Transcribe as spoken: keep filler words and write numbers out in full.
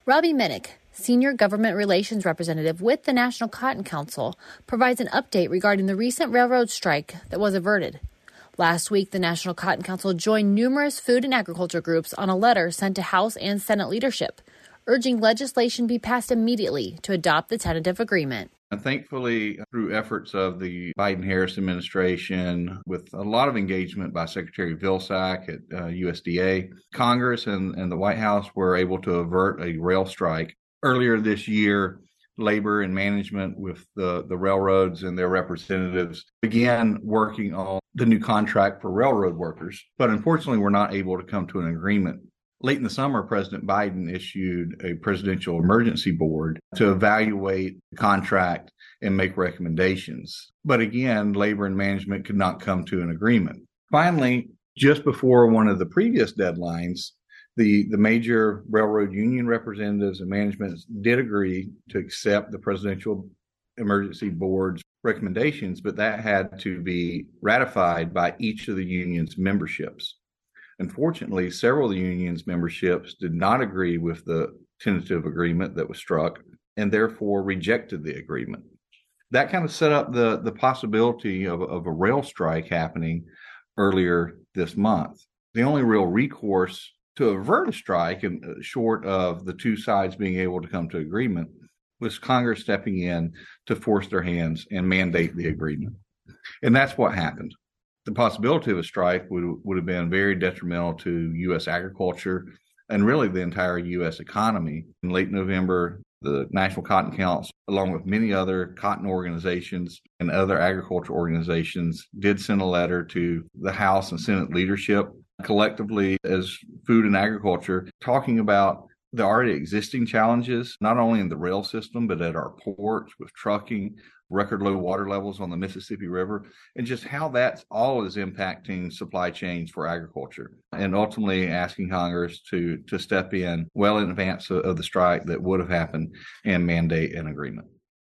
Robbie Minnick, Senior Government Relations Representative with the National Cotton Council, provides an update regarding the recent railroad strike that was averted. Last week, the National Cotton Council joined numerous food and agriculture groups on a letter sent to House and Senate leadership, urging legislation be passed immediately to adopt the tentative agreement. And thankfully, through efforts of the Biden-Harris administration, with a lot of engagement by Secretary Vilsack at uh, U S D A, Congress and, and the White House were able to avert a rail strike. Earlier this year, labor and management with the, the railroads and their representatives began working on the new contract for railroad workers. But unfortunately, we're not able to come to an agreement. Late in the summer, President Biden issued a presidential emergency board to evaluate the contract and make recommendations. But again, labor and management could not come to an agreement. Finally, just before one of the previous deadlines, the, the major railroad union representatives and management did agree to accept the presidential emergency board's recommendations, but that had to be ratified by each of the union's memberships. Unfortunately, several of the union's memberships did not agree with the tentative agreement that was struck and therefore rejected the agreement. That kind of set up the, the possibility of, of a rail strike happening earlier this month. The only real recourse to avert a strike, and short of the two sides being able to come to agreement, was Congress stepping in to force their hands and mandate the agreement. And that's what happened. The possibility of a strike would, would have been very detrimental to U S agriculture and really the entire U S economy. In late November, the National Cotton Council, along with many other cotton organizations and other agriculture organizations, did send a letter to the House and Senate leadership collectively as food and agriculture, talking about the already existing challenges, not only in the rail system, but at our ports with trucking, record low water levels on the Mississippi River, and just how that all is impacting supply chains for agriculture, and ultimately asking Congress to, to step in well in advance of, of the strike that would have happened and mandate an agreement.